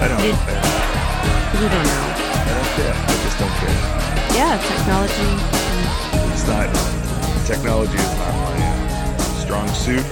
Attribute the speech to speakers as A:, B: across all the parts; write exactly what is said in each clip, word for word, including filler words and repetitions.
A: I don't.
B: You,
A: I,
B: you don't know.
A: I don't care. I just don't care.
B: Yeah, technology.
A: It's not. Technology is not my uh, strong suit.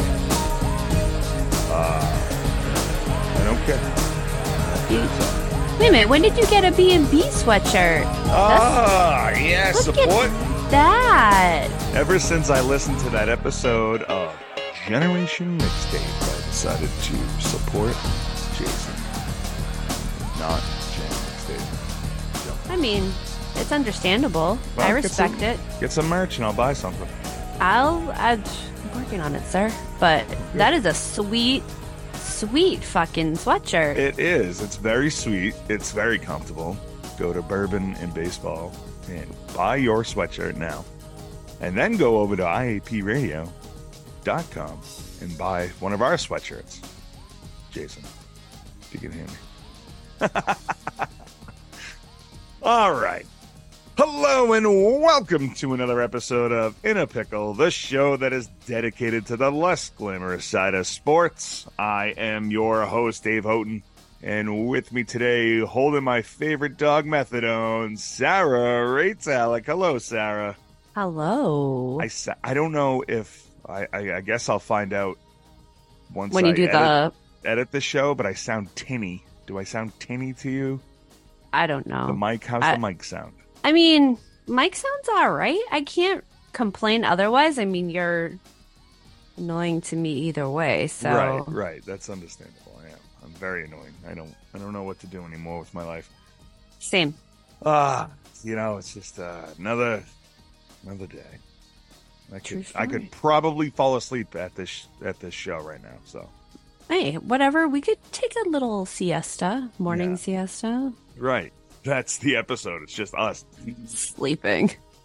A: Uh, I don't care.
B: You, wait a minute. When did you get a B and B sweatshirt?
A: Ah, yeah,
B: Look
A: support.
B: at that.
A: Ever since I listened to that episode of Generation Mixtape, I decided to support Jason, not Gen Mixtape.
B: I mean, it's understandable.
A: Well,
B: I
A: get
B: respect
A: some-
B: it.
A: Get some merch and I'll buy something.
B: I'll. I'm working on it, sir. But that is a sweet, sweet fucking sweatshirt.
A: It is. It's very sweet. It's very comfortable. Go to Bourbon and Baseball and buy your sweatshirt now. And then go over to I A P radio dot com and buy one of our sweatshirts. Jason, if you can hear me. All right. Hello and welcome to another episode of In a Pickle, the show that is dedicated to the less glamorous side of sports. I am your host, Dave Houghton, and with me today, holding my favorite dog methadone, Sarah Raitalik. Hello, Sarah.
B: Hello.
A: I, sa- I don't know if, I, I, I guess I'll find out once
B: when you
A: I
B: do
A: edit,
B: the,
A: edit the show, but I sound tinny. Do I sound tinny to you?
B: I don't know.
A: The mic, how's
B: I-
A: the mic sound?
B: I mean, Mike sounds all right. I can't complain otherwise. I mean, you're annoying to me either way. So
A: Right, right. That's understandable. I am. I'm very annoying. I don't I don't know what to do anymore with my life.
B: Same.
A: Ah, you know, it's just uh, another another day. I
B: True
A: could I
B: story.
A: could probably fall asleep at this at this show right now. So
B: Hey, whatever. We could take a little siesta, morning
A: Yeah.
B: siesta,
A: right. That's the episode. It's just us.
B: sleeping.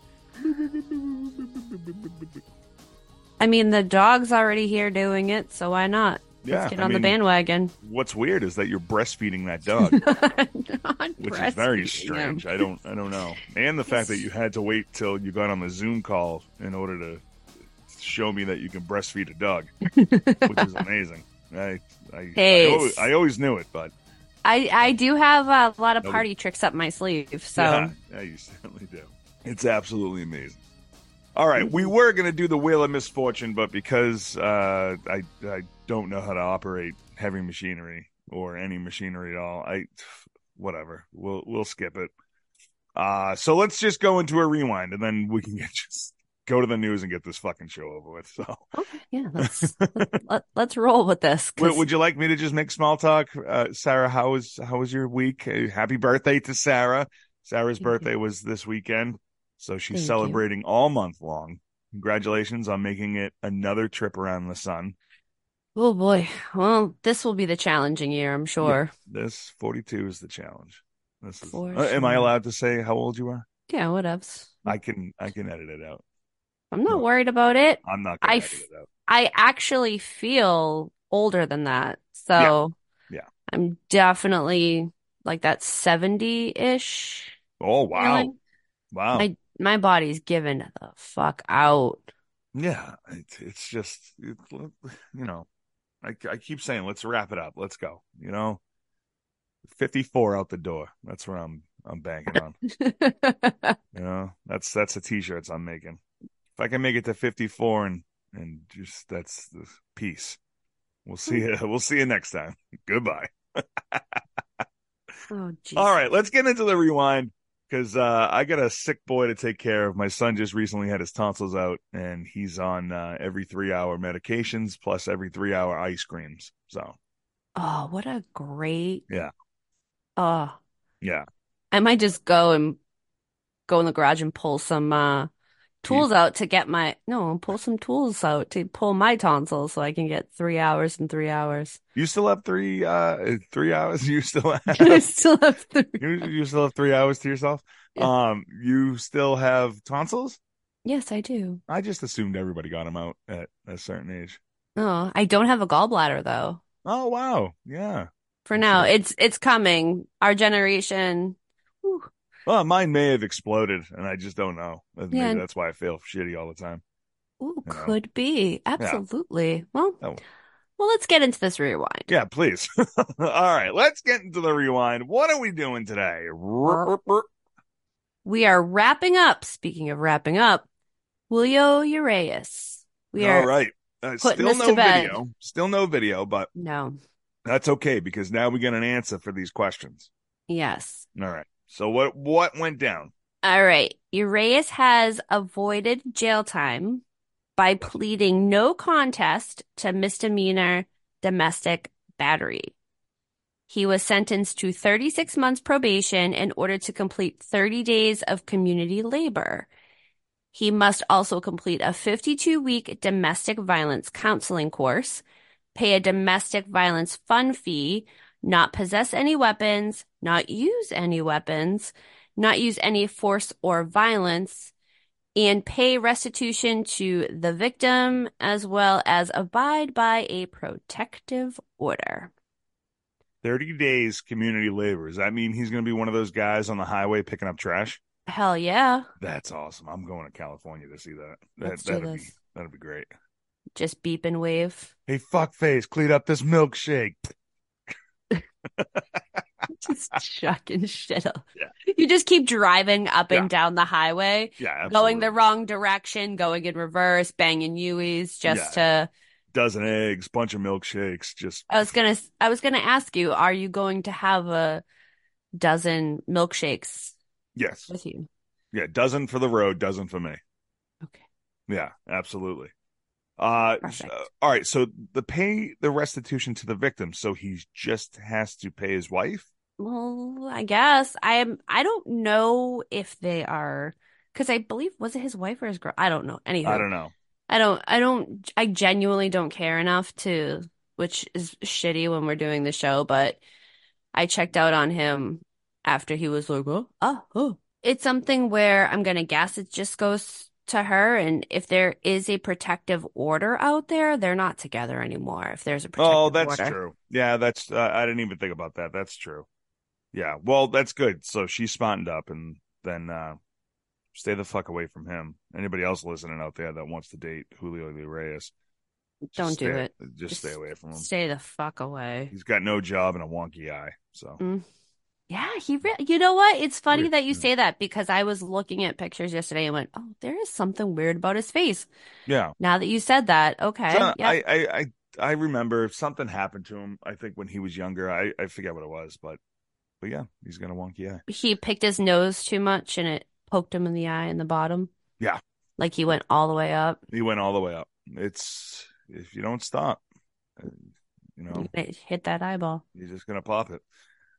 B: I mean, the dog's already here doing it, so why not?
A: Yeah,
B: Let's get
A: I
B: on the
A: mean,
B: bandwagon.
A: What's weird is that you're breastfeeding that dog,
B: Not
A: which is very
B: breastfeeding
A: strange.
B: him.
A: I don't I don't know. And the fact that you had to wait till you got on the Zoom call in order to show me that you can breastfeed a dog, which is amazing. I I,
B: Hey.
A: I, always, I always knew it, but
B: I, I do have a lot of
A: Nobody-
B: party tricks up my sleeve, so
A: yeah, yeah, you certainly do. It's absolutely amazing. All right, we were going to do the Wheel of Misfortune, but because uh, I I don't know how to operate heavy machinery or any machinery at all, I whatever. We'll we'll skip it. Uh, so let's just go into a rewind, and then we can get just go to the news and get this fucking show over with. So,
B: okay, yeah, let's let, let, let's roll with this. 'cause-
A: would, would you like me to just make small talk, uh, Sarah? How was how was your week? Uh, happy birthday to Sarah. Sarah's
B: Thank you.
A: birthday was this weekend, so she's
B: Thank you.
A: celebrating all month long. Congratulations on making it another trip around the sun.
B: Oh boy. Well, this will be the challenging year, I'm sure.
A: This forty-two is the challenge. This is.
B: For
A: Uh, am I
B: sure.
A: allowed to say how old you are?
B: Yeah, whatevs.
A: I can I can edit it out.
B: I'm not
A: No.
B: worried about it.
A: I'm not gonna
B: I
A: edit
B: f-
A: it out.
B: I actually feel older than that. So
A: Yeah. Yeah.
B: I'm definitely like that seventy-ish
A: Oh wow,
B: feeling.
A: wow.
B: My my body's given the fuck out.
A: Yeah, it's it's just it, you know, I I keep saying let's wrap it up. Let's go. You know, fifty-four out the door. That's where I'm I'm banking on. You know, that's that's the t-shirts I'm making. If I can make it to fifty-four and and just that's the peace. We'll see you. We'll see you next time. Goodbye.
B: Oh, jeez.
A: All right, let's get into the rewind because uh, I got a sick boy to take care of. My son just recently had his tonsils out, and he's on uh, every three-hour medications plus every three-hour ice creams. So,
B: Oh, what a great.
A: Yeah.
B: Oh,
A: yeah,
B: I might just go and go in the garage and pull some uh tools out to get my no, pull some tools out to pull my tonsils so I can get three hours and three hours.
A: you still have three uh three hours. You still
B: I
A: have
B: still have three.
A: you, you still have three hours to yourself.
B: Yeah.
A: Um, you still have tonsils.
B: Yes, I do.
A: I just assumed everybody got them out at a certain age.
B: Oh, I don't have a gallbladder though.
A: Oh wow, yeah.
B: For now,
A: Okay.
B: it's it's coming. Our generation. Whew.
A: Well, mine may have exploded, and I just don't know. Maybe
B: Yeah.
A: that's why I feel shitty all the time.
B: Ooh,
A: You know.
B: could be. Absolutely. Well,
A: Oh.
B: Well, let's get into this rewind.
A: Yeah, please. All right, let's get into the rewind. What are we doing today?
B: We are wrapping up. Speaking of wrapping up, Julio Urias. We
A: All
B: are
A: right. Uh,
B: putting
A: still
B: this to
A: no
B: bed.
A: video. Still no video, but
B: No.
A: that's okay because now we get an answer for these questions.
B: Yes.
A: All right. So what what went down?
B: All right. Urias has avoided jail time by pleading no contest to misdemeanor domestic battery. He was sentenced to thirty-six months probation in order to complete thirty days of community labor. He must also complete a fifty-two week domestic violence counseling course, pay a domestic violence fund fee, not possess any weapons, not use any weapons, not use any force or violence, and pay restitution to the victim, as well as abide by a protective order.
A: thirty days community labor. Does that mean he's going to be one of those guys on the highway picking up trash?
B: Hell yeah.
A: That's awesome. I'm going to California to see that. That
B: Let's do
A: that'd be
B: this.
A: that'd be great.
B: Just beep and wave.
A: Hey, fuckface, clean up this milkshake.
B: Just chucking shit up.
A: Yeah.
B: You just keep driving up and
A: Yeah.
B: down the highway,
A: Yeah, absolutely.
B: going the wrong direction, going in reverse, banging U's just to.
A: Dozen eggs, bunch of milkshakes. Just
B: I was gonna, I was gonna ask you, are you going to have a dozen milkshakes
A: yes.
B: with you?
A: Yeah, dozen for the road, dozen for me.
B: Okay.
A: Yeah, absolutely. Uh,
B: Perfect.
A: uh, all right. So the pay the restitution to the victim. So he just has to pay his wife.
B: Well, I guess I am. I don't know if they are, because I believe was it his wife or his girl? I don't know. Anywho,
A: I don't know.
B: I don't. I don't. I genuinely don't care enough to, which is shitty when we're doing the show. But I checked out on him after he was like, oh, oh, oh. It's something where I'm gonna guess it just goes to her, and if there is a protective order out there, they're not together anymore. If there's a protective
A: Oh, that's
B: order.
A: true. Yeah, that's. Uh, I didn't even think about that. That's true. Yeah. Well, that's good. So she smartened up, and then uh, stay the fuck away from him. Anybody else listening out there that wants to date Julio Urias,
B: Don't
A: just
B: do
A: stay-
B: it.
A: Just,
B: Just
A: stay away from him.
B: Stay the fuck away.
A: He's got no job and a wonky eye. So
B: Mm. Yeah, he re you know what? It's funny
A: Weird.
B: that you say that because I was looking at pictures yesterday and went, "Oh, there is something weird about his face."
A: yeah.
B: Now that you said that, okay.
A: So
B: Yeah.
A: I, I, I, I remember something happened to him. I think when he was younger. I, I forget what it was, but, but yeah, he's got a wonky eye.
B: He picked his nose too much and it poked him in the eye in the bottom.
A: Yeah.
B: Like he went all the way up.
A: He went all the way up. It's if you don't stop, uh, you know,
B: It hit that eyeball.
A: you're just gonna pop it.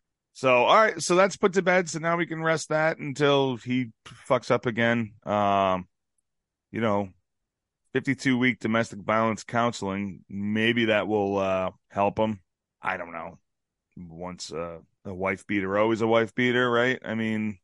A: So all right, so that's put to bed. So now we can rest that until he fucks up again. Um, you know, fifty-two week domestic violence counseling. Maybe that will uh help him. I don't know. Once uh, a wife beater, always a wife beater, right? I mean,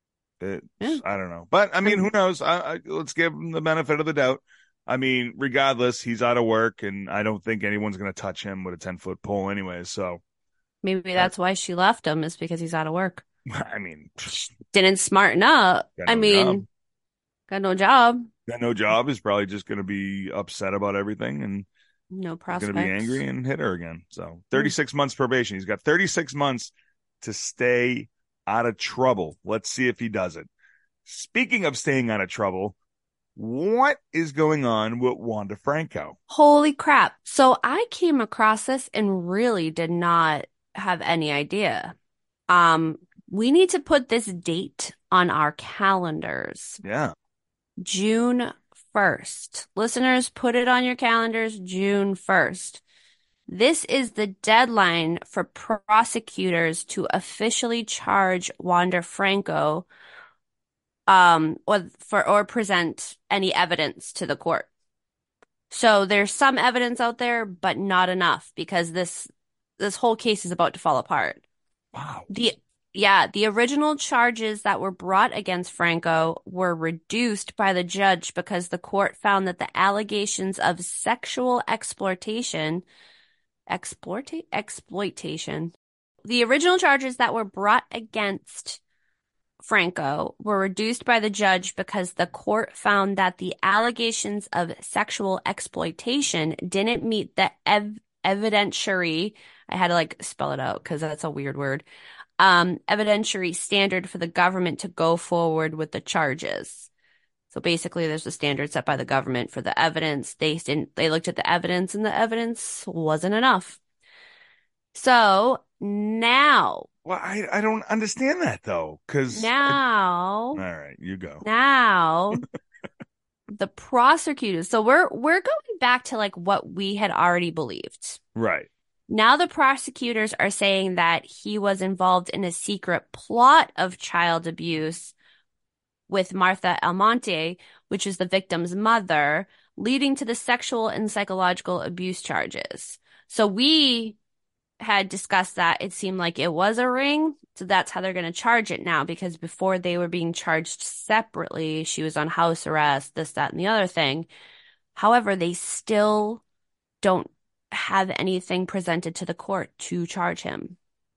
A: it,
B: Yeah.
A: I don't know, but I mean, who knows? I, I, let's give him the benefit of the doubt. I mean, regardless, he's out of work, and I don't think anyone's going to touch him with a ten foot pole anyway. So,
B: Maybe that's why she left him is because he's out of work.
A: I mean,
B: Didn't smarten up.
A: Got
B: I
A: no
B: mean,
A: job.
B: got no job,
A: got no job. Is probably just going to be upset about everything, and
B: no
A: he's
B: prospects.
A: going to be angry and hit her again. So, thirty-six months probation. He's got thirty-six months to stay out of trouble. Let's see if he does it. Speaking of staying out of trouble, what is going on with Wanda Franco?
B: Holy crap. So I came across this and really did not have any idea. Um, we need to put this date on our calendars.
A: Yeah.
B: June first. Listeners, put it on your calendars, June first. This is the deadline for prosecutors to officially charge Wanda Franco um or for or present any evidence to the court. So there's some evidence out there, but not enough because this this whole case is about to fall apart.
A: Wow.
B: The yeah, the original charges that were brought against Franco were reduced by the judge because the court found that the allegations of sexual exploitation exploita exploitation. The original charges that were brought against Franco were reduced by the judge because the court found that the allegations of sexual exploitation didn't meet the ev evidentiary. I had to like spell it out because that's a weird word. Um, evidentiary standard for the government to go forward with the charges. So basically, there's a standard set by the government for the evidence. They didn't, they looked at the evidence and the evidence wasn't enough. So now,
A: Well, I, I don't understand that though, because all
B: now,
A: right, you go.
B: now the prosecutors. So we're we're going back to like what we had already believed.
A: Right.
B: Now the prosecutors are saying that he was involved in a secret plot of child abuse with Martha Almonte, which is the victim's mother, leading to the sexual and psychological abuse charges. So we had discussed that it seemed like it was a ring. So that's how they're going to charge it now, because before they were being charged separately. She was on house arrest, this, that, and the other thing. However, they still don't have anything presented to the court to charge him.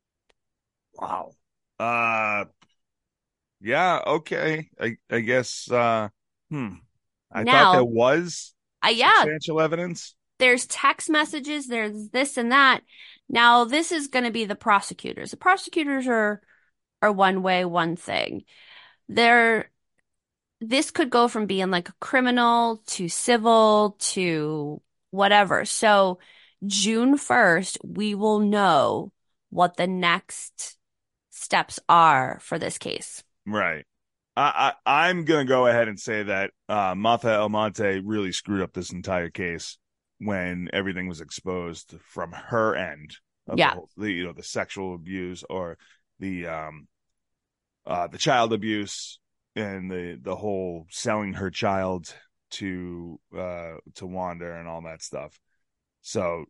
A: Wow. Uh, yeah, okay. I I guess uh hmm. I thought there
B: Now,
A: was
B: uh, yeah,
A: substantial evidence.
B: there's text messages, there's this and that. Now, this is going to be the prosecutors. The prosecutors are are one way, one thing. They're this could go from being like a criminal to civil to whatever. So June first, we will know what the next steps are for this case.
A: Right. I, I I'm gonna go ahead and say that uh Martha Almonte really screwed up this entire case when everything was exposed from her end of the
B: Yeah.
A: whole, the you know the sexual abuse or the um uh the child abuse and the the whole selling her child to uh to Wanda and all that stuff. So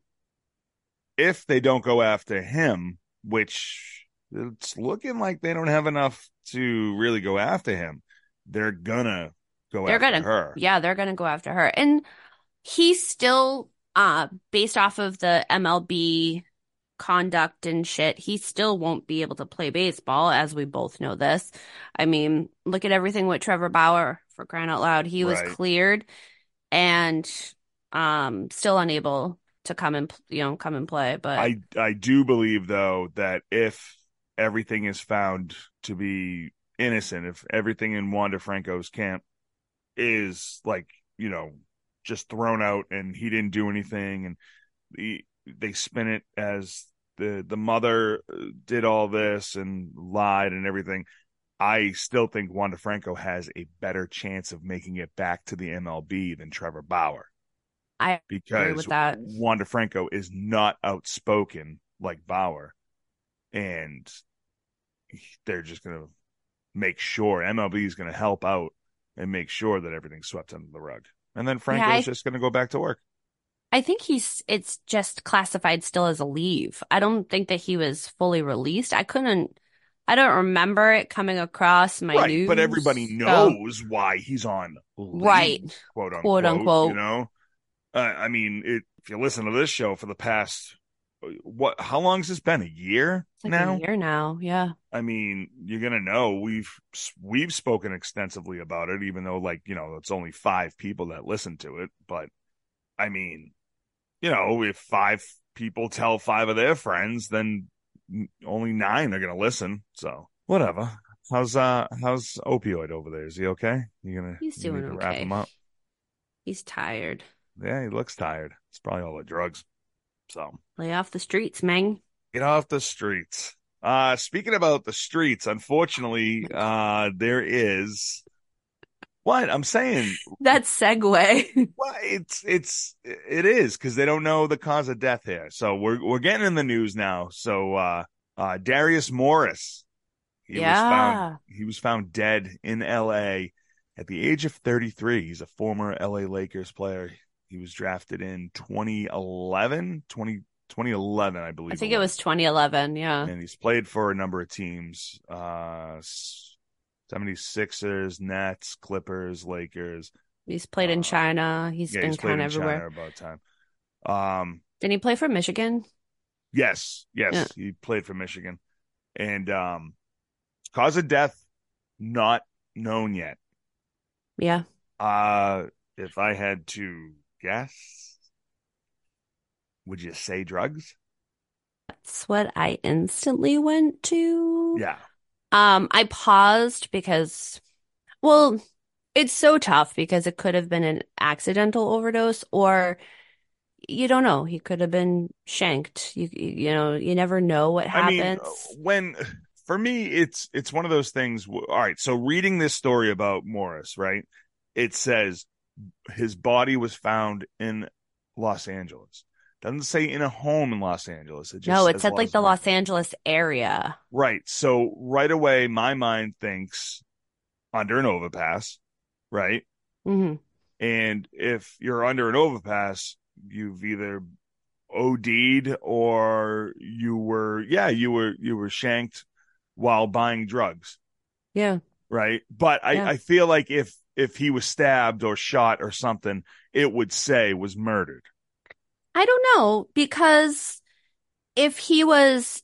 A: if they don't go after him, which it's looking like they don't have enough to really go after him, they're gonna go
B: They're
A: after
B: gonna,
A: her.
B: yeah, they're gonna go after her. And he's still, uh, based off of the M L B conduct and shit, he still won't be able to play baseball, as we both know this. I mean, look at everything with Trevor Bauer, for crying out loud. He was
A: Right.
B: cleared and um still unable to come and, you know, come and play. But
A: I I do believe though that if everything is found to be innocent, if everything in Wanda Franco's camp is like, you know, just thrown out and he didn't do anything and the, they spin it as the the mother did all this and lied and everything, I still think Wanda Franco has a better chance of making it back to the M L B than Trevor Bauer
B: I agree
A: because
B: with that.
A: Wanda Franco is not outspoken like Bauer, and they're just going to make sure M L B is going to help out and make sure that everything's swept under the rug. And then
B: Yeah,
A: Franco's
B: I
A: just going to go back to work.
B: I think he's it's just classified still as a leave. I don't think that he was fully released. I couldn't I don't remember it coming across my
A: Right, but everybody
B: news. So,
A: knows why he's on
B: right,
A: leave, quote
B: quote
A: unquote, you
B: unquote.
A: know? Uh, I mean, it, if you listen to this show for the past, what, how long has this been? A year
B: It's like a
A: now?
B: year now. Yeah.
A: I mean, you're gonna know we've we've spoken extensively about it, even though, like, you know, it's only five people that listen to it. But I mean, you know, if five people tell five of their friends, then only nine are gonna listen. So whatever. How's uh how's opioid over there? Is he okay? You gonna
B: He's
A: you need
B: doing
A: to wrap
B: okay.
A: him up?
B: He's tired.
A: Yeah, he looks tired. It's probably all the drugs. So
B: Lay off the streets, man.
A: get off the streets. Uh, speaking about the streets, unfortunately, uh, there is what I'm saying.
B: That segue.
A: Well, it's it's it is because they don't know the cause of death here. So we're we're getting in the news now. So uh, uh, Darius Morris, he was found
B: Yeah.
A: he was found dead in L A at the age of thirty-three. He's a former L A Lakers player. He was drafted in twenty eleven, twenty, twenty eleven, I believe.
B: I think
A: it
B: it
A: was.
B: was twenty eleven. Yeah.
A: And he's played for a number of teams. Uh, seventy-sixers, Nets, Clippers, Lakers.
B: He's played in
A: Uh,
B: China. He's
A: yeah,
B: been
A: he's played
B: kind
A: in
B: of
A: China
B: everywhere.
A: about time. Um,
B: Didn't he play for Michigan?
A: yes, yes,
B: Yeah.
A: he played for Michigan. And um, cause of death not known yet.
B: Yeah.
A: Uh, if I had to guess, Would you say drugs?
B: That's what I instantly went to.
A: Yeah.
B: Um, I paused because, well, it's so tough because it could have been an accidental overdose or you don't know. He could have been shanked. You you know, you never know what
A: I mean, uh,
B: happens.
A: when for me, it's it's one of those things. All right, so reading this story about Morris, right? It says his body was found in Los Angeles. Doesn't say in a home in Los Angeles. It just
B: No, it
A: says
B: said like
A: Los
B: the Los
A: Angeles.
B: Angeles area.
A: Right. So right away, my mind thinks under an overpass, right?
B: Hmm.
A: And if you're under an overpass, you've either O D'd or you were, yeah, you were you were shanked while buying drugs,
B: Yeah,
A: right? But I
B: yeah.
A: I feel like if if he was stabbed or shot or something, it would say was murdered.
B: I don't know because if he was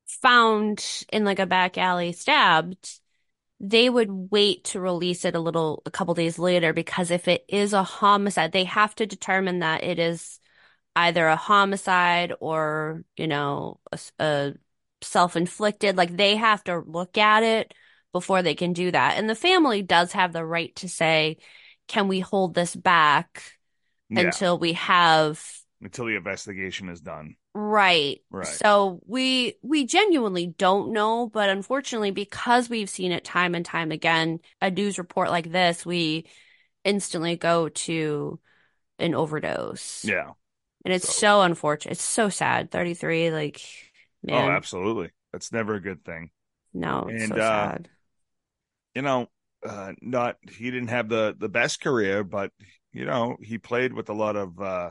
B: found in like a back alley stabbed, they would wait to release it a little, a couple days later because if it is a homicide, they have to determine that it is either a homicide or, you know, a, a self-inflicted. Like they have to look at it before they can do that. And the family does have the right to say, can we hold this back
A: Yeah,
B: until we have
A: until the investigation is done.
B: right.
A: Right.
B: So we we genuinely don't know, but unfortunately, because we've seen it time and time again, a news report like this, we instantly go to an overdose.
A: Yeah.
B: And it's
A: So,
B: so unfortunate. It's so sad. thirty-three, like,
A: oh,
B: man,
A: absolutely. That's never a good thing.
B: no, it's
A: And
B: so
A: uh,
B: sad.
A: you know, uh not he didn't have the the best career, but you know, he played with a lot of uh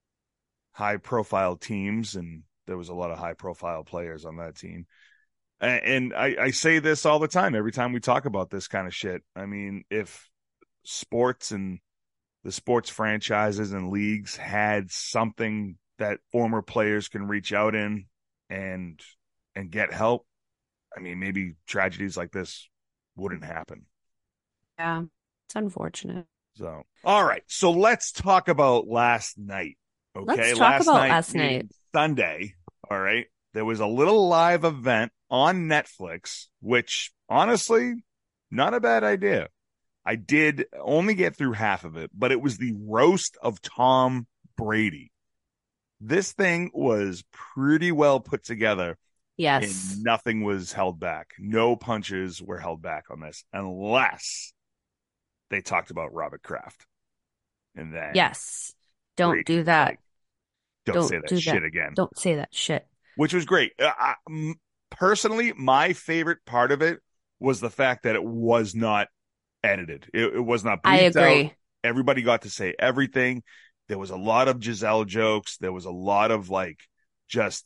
A: high profile teams and there was a lot of high profile players on that team. And, and I, I say this all the time, every time we talk about this kind of shit. I mean, if sports and the sports franchises and leagues had something that former players can reach out in and and get help, I mean, maybe tragedies like this wouldn't happen.
B: Yeah, it's unfortunate.
A: So, all right. So let's talk about last night. Okay.
B: Let's talk
A: Last
B: about
A: night,
B: last night.
A: meaning Sunday. All right. There was a little live event on Netflix, which honestly, not a bad idea. I did only get through half of it, but it was the roast of Tom Brady. This thing was pretty well put together
B: Yes.
A: and nothing was held back. No punches were held back on this unless they talked about Robert Kraft. And then
B: Yes. Don't
A: Brady
B: do
A: was
B: that.
A: like, don't
B: Don't
A: say that
B: do
A: shit
B: that.
A: again,
B: Don't say that shit.
A: which was great. Uh, I, m- personally, my favorite part of it was the fact that it was not edited. It, it was not
B: I
A: bleeped out.
B: agree.
A: Everybody got to say everything. There was a lot of Giselle jokes. There was a lot of like just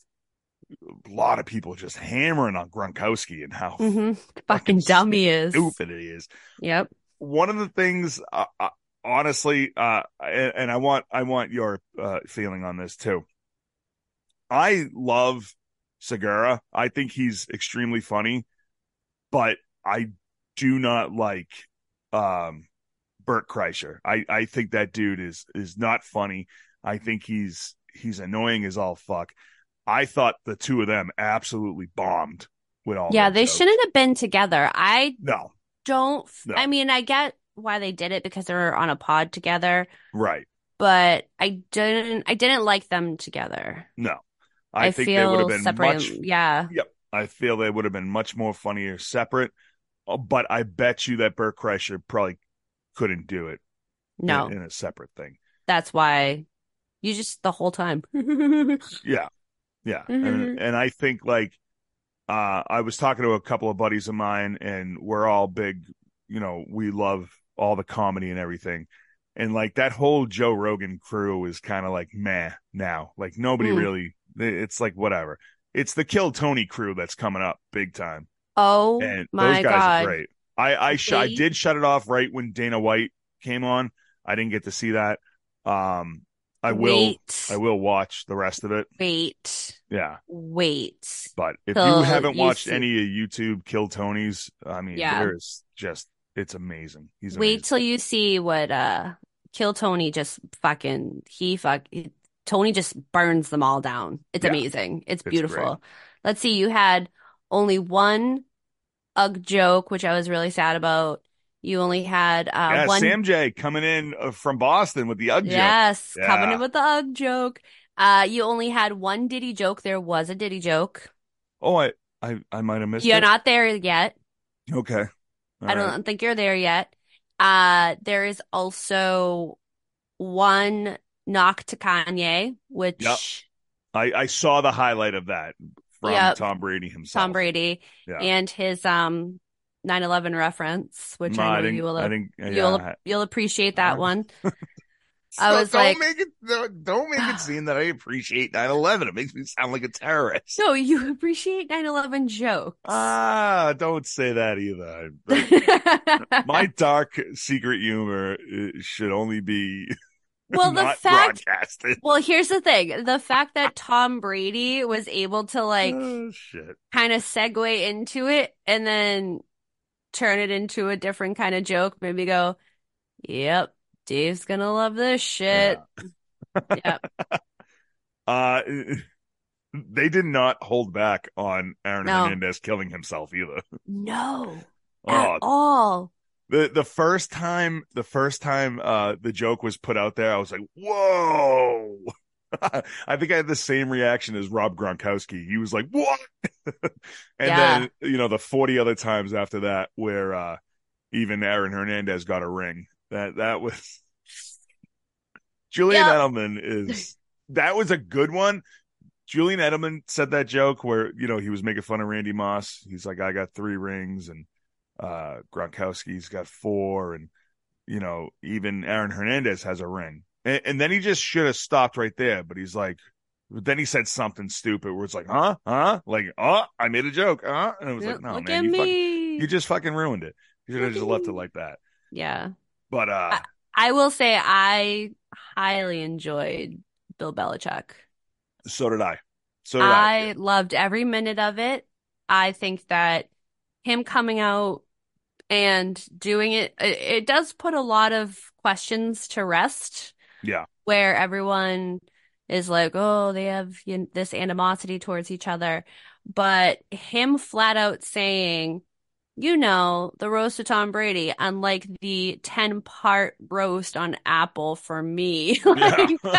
A: a lot of people just hammering on Gronkowski and how
B: Hmm.
A: fucking
B: Fucking dumb he is.
A: stupid it is.
B: Yep.
A: One of the things, uh, uh, honestly, uh, and, and I want I want your uh, feeling on this too. I love Segura. I think he's extremely funny, but I do not like um, Bert Kreischer. I, I think that dude is is not funny. I think he's he's annoying as all fuck. I thought the two of them absolutely bombed with all
B: Yeah,
A: their
B: they
A: jokes.
B: shouldn't have been together. I
A: No,
B: don't,
A: no,
B: I mean, I get why they did it because they're on a pod together,
A: right.
B: but I didn't, I didn't like them together.
A: No. I
B: I
A: think they would have
B: feel
A: been much,
B: separating. Yeah.
A: yep. I feel they would have been much more funnier separate. Uh, But I bet you that Bert Kreischer probably couldn't do it in,
B: No,
A: in a separate thing.
B: that's why you just the whole time.
A: Yeah, yeah. And
B: Mhm.
A: and I think like uh I was talking to a couple of buddies of mine and we're all big, you know, we love all the comedy and everything. And like that whole Joe Rogan crew is kind of like meh now. Like nobody
B: Mm.
A: really it's like whatever. It's the Kill Tony crew that's coming up big time.
B: Oh
A: And those
B: my
A: guys are
B: God.
A: great. I I sh- I
B: They
A: did shut it off right when Dana White came on. I didn't get to see that. Um, I will I
B: wait,
A: will watch the rest of it.
B: wait,
A: Yeah,
B: wait
A: but if you
B: till
A: haven't
B: you
A: watched
B: see.
A: any of YouTube Kill Tonys, I mean,
B: Yeah,
A: there's just it's amazing. He's
B: wait
A: amazing.
B: till you see what uh Kill Tony just fucking he fuck Tony just burns them all down. It's
A: Yeah,
B: amazing. It's
A: it's great.
B: beautiful. Let's see, you had only one Ugg joke, which I was really sad about. You only had uh
A: Yeah,
B: one,
A: Sam J coming in uh, from Boston with the Ugg joke.
B: yes, coming in
A: Yeah.
B: with the Ugg joke. Uh, you only had one Diddy joke. There was a Diddy joke.
A: Oh, I I, I might have missed
B: You're
A: it.
B: not there yet.
A: Okay. All
B: I
A: right.
B: don't think you're there yet. Uh, there is also one knock to Kanye,
A: Yep.
B: which,
A: I I saw the highlight of that from
B: yep,
A: Tom Brady
B: Tom
A: himself.
B: Brady
A: Yeah.
B: and his um nine eleven reference, which
A: No,
B: I
A: I
B: know you
A: didn't. I
B: will
A: didn't.
B: you'll
A: Yeah.
B: you'll appreciate
A: All
B: that
A: right.
B: one. I
A: So
B: was
A: don't
B: like,
A: make it don't don't make it seem that I appreciate nine eleven. It makes me sound like a terrorist.
B: no, you appreciate nine eleven jokes.
A: Ah, don't say that either. Like, my dark secret humor uh, should only be
B: Well, the
A: not
B: fact,
A: broadcasted.
B: well, here's the thing. The fact that Tom Brady was able to like
A: Oh shit.
B: kind of segue into it and then turn it into a different kind of joke, maybe go, yep, Dave's gonna love this shit.
A: Yeah.
B: Yep.
A: Uh they did not hold back on Aaron
B: No,
A: Hernandez killing himself either.
B: no, at
A: Oh,
B: all.
A: the the first time the first time uh the joke was put out there, I was like, "Whoa." I think I had the same reaction as Rob Gronkowski. He was like, "What?" And
B: Yeah.
A: then, you know, the forty other times after that where uh even Aaron Hernandez got a ring. That that was Julian
B: Yep.
A: Edelman is that was a good one. Julian Edelman said that joke where, you know, he was making fun of Randy Moss. He's like, I got three rings, and uh, Gronkowski's got four, and, you know, even Aaron Hernandez has a ring. And, and then he just should have stopped right there. But he's like, but then he said something stupid where it's like, huh? Huh? Like, oh, I made a joke. Huh? And it was like,
B: Yep.
A: no,
B: Look
A: man,
B: at
A: you fucking,
B: me.
A: you just fucking ruined it. You should have
B: Look
A: just
B: at
A: left it
B: me.
A: like that.
B: Yeah.
A: But, uh,
B: I, I will say I highly enjoyed Bill Belichick.
A: so did I. So did I.
B: I loved every minute of it. I think that him coming out and doing it, it, it does put a lot of questions to rest
A: Yeah.
B: where everyone is like, oh, they have you know, this animosity towards each other. But him flat out saying, you know, the roast of Tom Brady, unlike the ten part roast on Apple for me.
A: Yeah.
B: Like,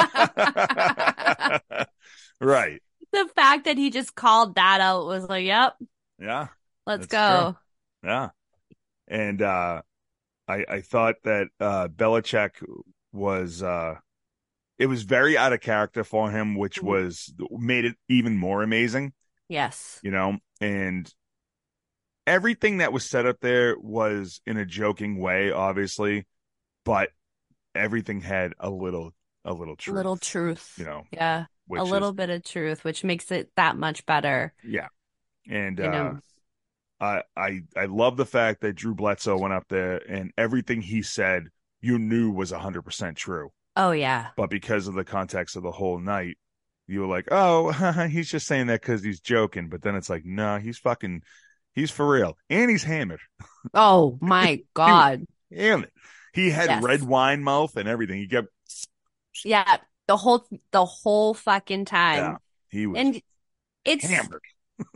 A: Right.
B: the fact that he just called that out was like, yep,
A: Yeah.
B: let's
A: That's true.
B: go.
A: Yeah. And uh I I thought that uh Belichick was uh it was very out of character for him, which
B: Mhm.
A: was made it even more amazing,
B: Yes.
A: you know, and everything that was set up there was in a joking way, obviously, but everything had a little a little
B: Little
A: truth, you
B: truth.
A: know,
B: Yeah. A
A: which
B: little
A: is
B: bit of truth, which makes it that much better,
A: yeah. And
B: you
A: uh
B: know.
A: I I I love the fact that Drew Bledsoe went up there and everything he said you knew was one hundred percent true.
B: Oh, yeah.
A: But because of the context of the whole night, you were like, "Oh, he's just saying that because he's joking." But then it's like, "No, he's fucking, he's for real, and he's hammered.
B: Oh, my
A: He was
B: God.
A: hammered. He had red
B: Yes.
A: wine mouth and everything. He kept,
B: Yeah. The whole, the whole fucking
A: yeah,
B: time.
A: he was
B: And it's,
A: hammered.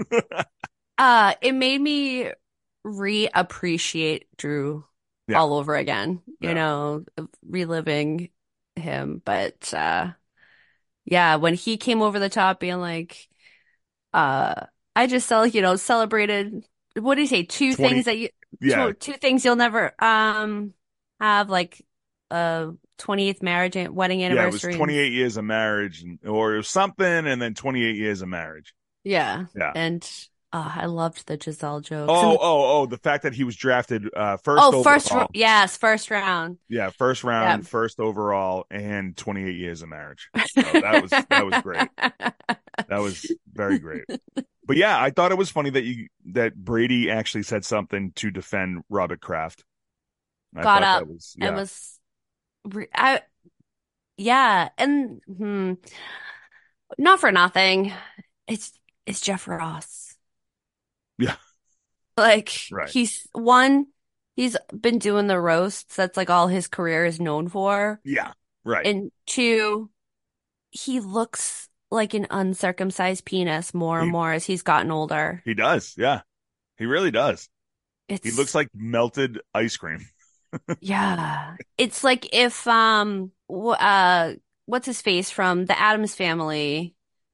B: uh, it made me reappreciate Drew
A: Yeah,
B: all over again, you
A: yeah,
B: know, reliving him. But, uh, yeah, when he came over the top being like, uh, I just sell, you know, celebrated, what did he say? Two things
A: twenty,
B: that you,
A: yeah,
B: two, two things you'll never, um, have like a twentieth marriage, an- wedding
A: yeah. It was
B: anniversary. And
A: twenty-eight years of marriage, and, or it was something, and then twenty-eight years of marriage.
B: yeah.
A: Yeah.
B: And, uh, I loved the Giselle jokes.
A: Oh,
B: And,
A: oh, oh, the fact that he was drafted uh first
B: oh, first,
A: overall.
B: yes, first round.
A: Yeah, first
B: Yeah.
A: round, first overall, and twenty-eight years of marriage. So that was that was great. That was very great. But yeah, I thought it was funny that you that Brady actually said something to defend Robert Kraft. I
B: Got
A: thought
B: up
A: that was
B: and
A: yeah.
B: was, re- I, yeah. And, hmm, not for nothing. It's, it's Jeff Ross.
A: Yeah,
B: Like
A: right.
B: he's one, he's been doing the roasts. That's like all his career is known for.
A: Yeah, right.
B: And two, he looks like an uncircumcised penis more and
A: He
B: more as he's gotten older.
A: he does. Yeah, he really does. He looks
B: It's
A: like melted ice cream.
B: yeah. It's like if um w uh what's his face from the Addams Family,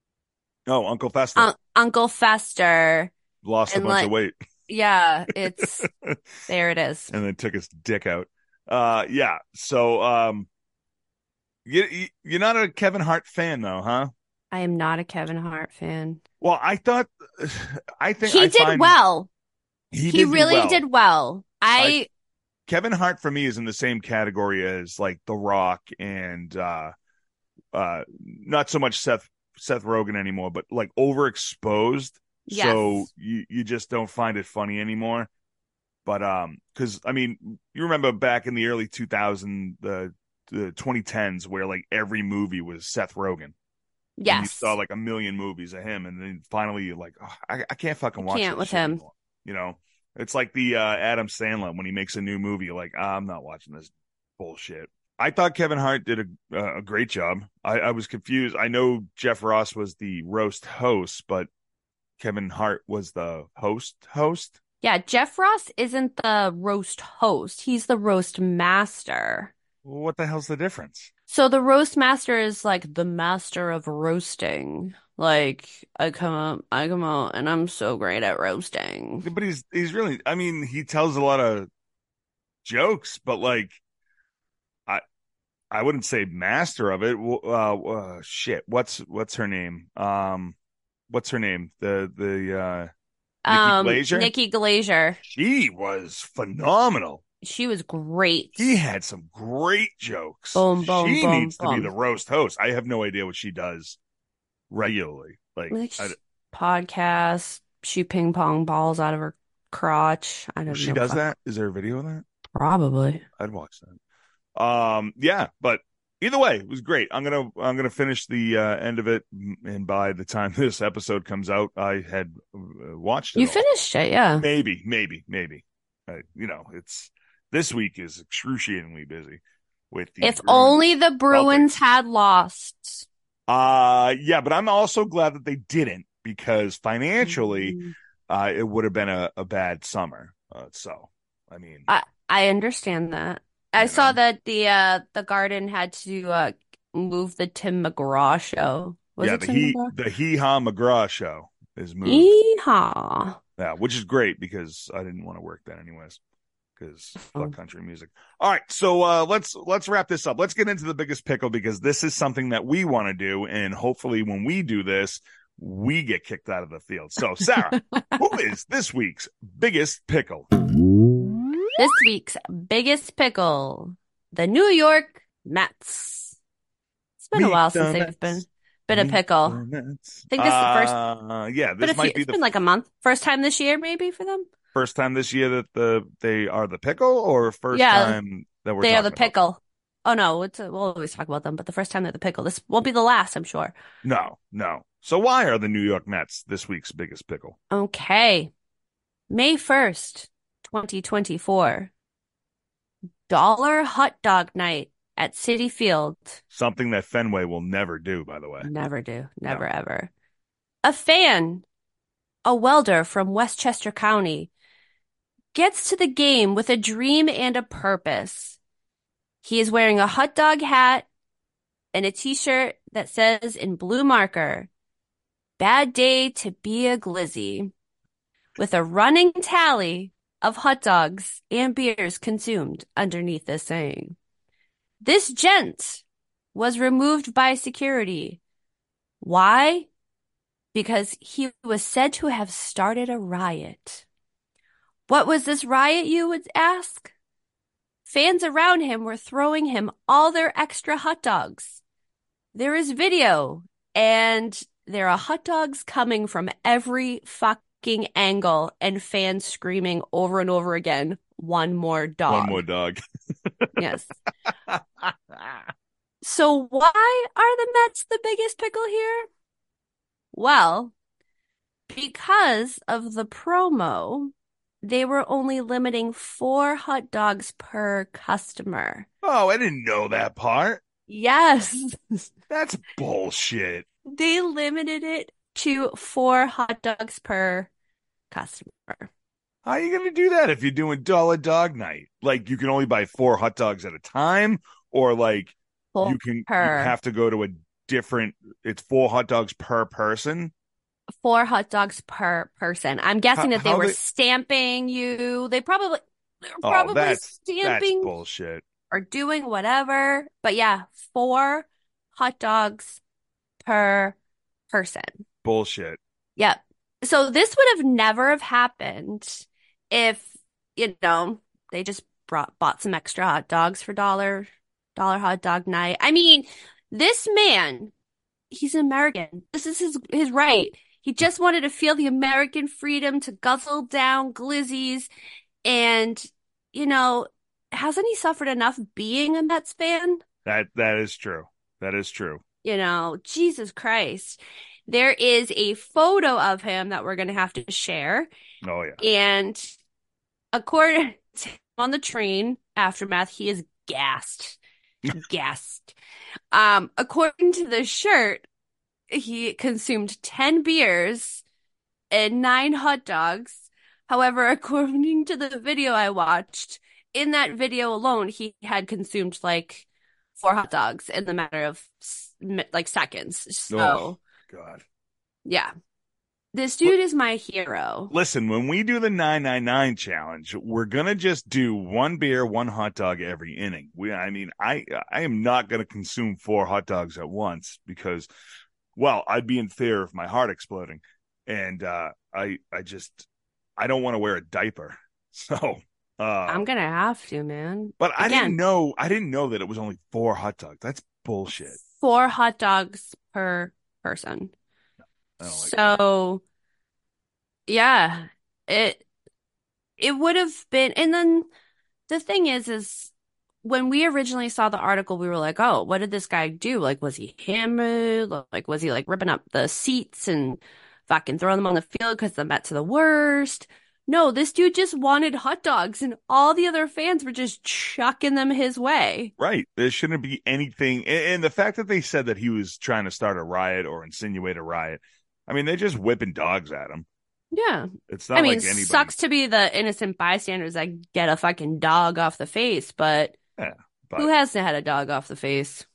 A: Oh, Uncle Fester
B: Un Uncle Fester,
A: lost a
B: and
A: bunch of
B: like
A: weight
B: yeah, it's
A: and
B: there it is.
A: then took his dick out. Uh, yeah. So, um, you, you you're not a Kevin Hart fan though, huh?
B: I am not a Kevin Hart fan.
A: Well, I thought, I think
B: He
A: I
B: did
A: find
B: well.
A: he
B: He
A: did do
B: really
A: well.
B: did well.
A: I
B: I
A: Kevin Hart for me is in the same category as like The Rock and uh uh not so much Seth Seth Rogen anymore, but like overexposed. So
B: yes.
A: you you just don't find it funny anymore. But um, because I mean, you remember back in the early two thousands, the the twenty tens, where like every movie was Seth Rogen, and you saw
B: Yes.
A: like a million movies of him, and then finally you're like, oh, I I can't fucking
B: You
A: watch
B: can't
A: this
B: with
A: shit
B: him.
A: anymore. You know, it's like the uh, Adam Sandler when he makes a new movie, you're like, ah, I'm not watching this bullshit. I thought Kevin Hart did a uh, a great job. I, I was confused. I know Jeff Ross was the roast host, but Kevin Hart was the host host.
B: Yeah, Jeff Ross isn't the roast host. He's the roast master.
A: What the hell's the difference?
B: So the roast master is like the master of roasting. Like I come up, I come out, and I'm so great at roasting.
A: But he's he's really. I mean, he tells a lot of jokes, but like I I wouldn't say master of it. Uh, uh shit. What's what's her name? Um, what's her name? The the uh Nikki
B: Um,
A: Glazer.
B: Nikki Glazer,
A: She was phenomenal.
B: she was great.
A: He had some great jokes.
B: Boom, boom,
A: She
B: boom,
A: needs to be the
B: boom.
A: roast host. I have no idea what she does regularly. Like,
B: Like
A: I,
B: podcast, shoot ping pong balls out of her crotch. I don't
A: she
B: know.
A: does
B: Fuck.
A: that. Is there a video of that?
B: Probably.
A: I'd watch that. Um, yeah, but either way, it was great. I'm gonna I'm gonna finish the uh, end of it, and by the time this episode comes out, I had uh, watched it
B: You
A: all.
B: finished it, yeah.
A: Maybe, maybe, maybe. Uh, you know, it's this week is excruciatingly busy with the
B: If
A: Bruins
B: only the Bruins
A: Celtics.
B: had lost.
A: Uh yeah, but I'm also glad that they didn't because financially,
B: Mm.
A: uh, it would have been a, a bad summer. Uh, so, I mean,
B: I I understand that. I
A: you
B: saw
A: know,
B: that the uh the Garden had to uh move the Tim McGraw show. Was
A: yeah,
B: it
A: the
B: Tim
A: he
B: McGraw?
A: the Hee Haw McGraw show is moved.
B: Yeehaw.
A: Yeah, which is great because I didn't want to work that anyways. Because fuck
B: Oh.
A: country music. All right, so uh, let's let's wrap this up. Let's get into the biggest pickle because this is something that we want to do, and hopefully, when we do this, we get kicked out of the field. So, Sarah, who is this week's biggest pickle?
B: This week's biggest pickle, the New York Mets. It's been a
A: Meet
B: while
A: the
B: since they've been
A: Mets.
B: been a
A: Meet
B: pickle.
A: the Mets.
B: I think this is the first,
A: Uh, yeah,
B: been
A: this
B: a few,
A: might be
B: it's
A: the
B: been like a month. First time this year, maybe for them.
A: first time this year that the they are the pickle, or first
B: Yeah,
A: time that we're
B: they are
A: talking
B: the
A: about.
B: pickle. Oh no, it's a, we'll always talk about them, but the first time they're the pickle. This won't be the last, I'm sure.
A: No, no. So why are the New York Mets this week's biggest pickle?
B: Okay. May first, twenty twenty-four. Dollar hot dog night at Citi Field.
A: Something that Fenway will never do, by the way.
B: Never do. Never
A: No.
B: ever. A fan, a welder from Westchester County, gets to the game with a dream and a purpose. He is wearing a hot dog hat and a t-shirt that says in blue marker, "Bad day to be a glizzy," with a running tally of hot dogs and beers consumed underneath the saying. This gent was removed by security. Why? Because he was said to have started a riot. What was this riot, you would ask? Fans around him were throwing him all their extra hot dogs. There is video, and there are hot dogs coming from every fucking angle, and fans screaming over and over again, "One more dog."
A: One more dog.
B: Yes. So why are the Mets the biggest pickle here? Well, because of the promo, they were only limiting four hot dogs per customer.
A: Oh, I didn't know that part.
B: Yes.
A: That's bullshit.
B: They limited it to four hot dogs per customer.
A: How are you going to do that if you're doing dollar dog night? Like you can only buy four hot dogs at a time, or like
B: Four
A: you can you
B: per
A: have to go to a different. It's four hot dogs per person.
B: four hot dogs per person. I'm
A: How
B: guessing that they
A: how
B: were
A: they?
B: stamping you. They probably they were
A: Oh,
B: probably
A: that's that's
B: stamping
A: bullshit.
B: or doing whatever. But yeah, four hot dogs per person.
A: Bullshit.
B: Yep. So this would have never have happened if, you know, they just brought bought some extra hot dogs for dollar dollar hot dog night. I mean, this man, he's an American. This is his his right. He just wanted to feel the American freedom to guzzle down glizzies and, you know, hasn't he suffered enough being a Mets fan?
A: That that is true. That is true.
B: You know, Jesus Christ. There is a photo of him that we're going to have to share.
A: Oh yeah.
B: And according to him on the train aftermath, he is gassed. Gassed. Um, according to the shirt, he consumed ten beers and nine hot dogs. However, according to the video I watched, in that video alone, he had consumed like four hot dogs in the matter of like seconds.
A: Oh
B: So,
A: God.
B: yeah, this dude is my hero.
A: Listen, when we do the nine nine nine challenge, we're gonna just do one beer, one hot dog every inning. We, I mean, I, I am not gonna consume four hot dogs at once because, well, I'd be in fear of my heart exploding, and uh, I, I just, I don't want to wear a diaper, so. Uh,
B: I'm gonna have to, man.
A: but I
B: Again,
A: didn't know, I didn't know that it was only four hot dogs. That's bullshit.
B: four hot dogs per person.
A: I don't like that.
B: So, yeah, it it would have been, and then the thing is, is when we originally saw the article, we were like, oh, what did this guy do? Like, was he hammered? Like, was he like ripping up the seats and fucking throwing them on the field because the Mets are the worst? No, this dude just wanted hot dogs, and all the other fans were just chucking them his way.
A: Right. There shouldn't be anything. And, and the fact that they said that he was trying to start a riot or insinuate a riot, I mean, they're just whipping dogs at him.
B: Yeah.
A: It's
B: I
A: not
B: mean,
A: like anybody.
B: sucks to be the innocent bystanders that get a fucking dog off the face, but
A: Yeah,
B: who
A: but
B: hasn't had a dog off the face?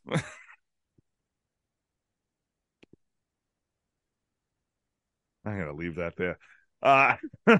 A: I'm gonna leave that there. Uh,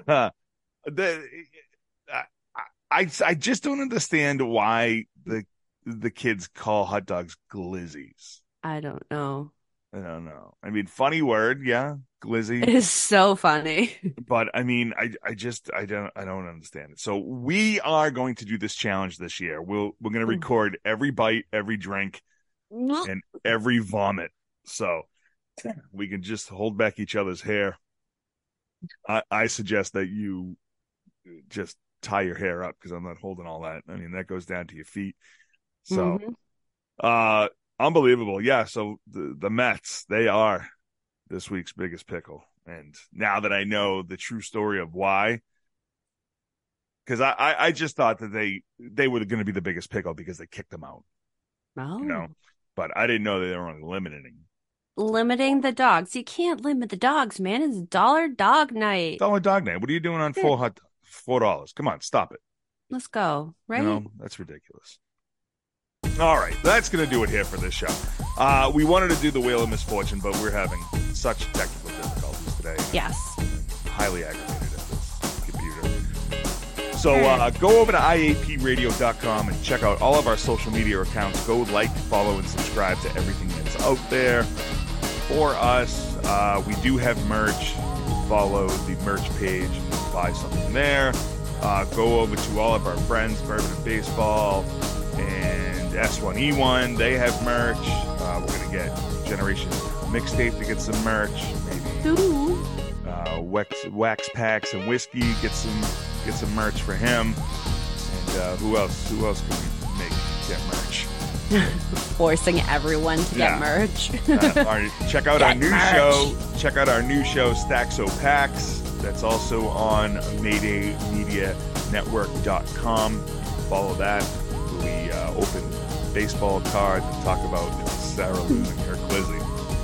A: the I, I I just don't understand why the the kids call hot dogs glizzies.
B: I don't know.
A: I don't know. I mean, funny word, yeah,
B: It
A: glizzy.
B: is so funny.
A: But I mean, I I just I don't I don't understand it. So we are going to do this challenge this year. We'll we're gonna record every bite, every drink, and every vomit. So we can just hold back each other's hair. I, I suggest that you just tie your hair up because I'm not holding all that. I mean, that goes down to your feet. So,
B: Mhm.
A: uh, unbelievable. Yeah. So the, the Mets, they are this week's biggest pickle. And now that I know the true story of why, because I, I, I just thought that they, they were going to be the biggest pickle because they kicked them out,
B: Oh.
A: you know, but I didn't know that they were only limiting.
B: Limiting the dogs. You can't limit the dogs, man. It's dollar dog night.
A: Dollar dog night. What are you doing on four hot four dollars? Come on, stop it.
B: Let's go, right?
A: You know, that's ridiculous. All right, that's going to do it here for this show. Uh, we wanted to do the Wheel of Misfortune, but we're having such technical difficulties today.
B: Yes.
A: I'm highly aggravated at this computer. So uh, go over to I A P radio dot com and check out all of our social media accounts. Go like, follow, and subscribe to everything that's out there for us. Uh, we do have merch. Follow the merch page and buy something there. Uh, go over to all of our friends, Bourbon and Baseball and S one E one. They have merch. Uh, we're going to get Generation Mixtape to get some merch. Maybe
B: Ooh.
A: uh, wax, wax packs and whiskey. Get some get some merch for him. And uh, who else? Who else can we make get merch?
B: Forcing everyone to
A: Yeah.
B: get merch.
A: Uh, our, check out our
B: Get
A: new
B: merch.
A: show. Check out our new show, Staxo Packs. That's also on mayday media network dot com. Follow that. We uh, open baseball cards and talk about Sarah losing her Quizzy.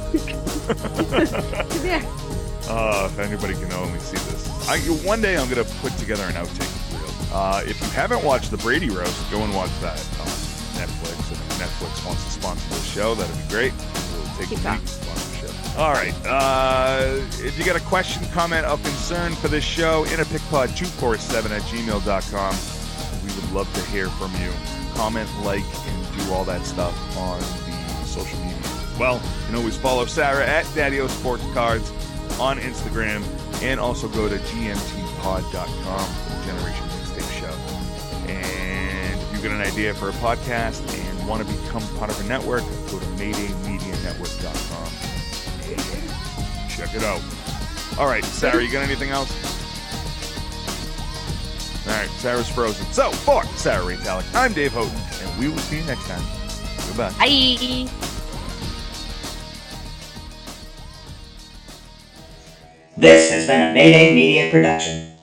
B: Yeah.
A: Uh, if anybody can only see this. I, one day I'm going to put together an outtake reel. Uh, if you haven't watched the Brady Roast, go and watch that on Netflix. And if Netflix wants to sponsor this show, that'd be great. We'll take
B: Keep
A: the
B: going.
A: lead sponsorship. All right. Uh, if you got a question, comment, or concern for this show, interpicpod two four seven at gmail dot com. We would love to hear from you. Comment, like, and do all that stuff on the social media. Well, you can always follow Sarah at Daddy-O Sports Cards on Instagram, and also go to g m t pod dot com for the Generation Mixtape Show. And if you've got an idea for a podcast and want to become part of a network, go to mayday media network dot com. Check it out. All right, Sarah, you got anything else? All right, Sarah's frozen. So, for Sarah Ray Talick, I'm Dave Houghton, and we will see you next time. Goodbye.
B: Bye.
C: This has been a Mayday Media production.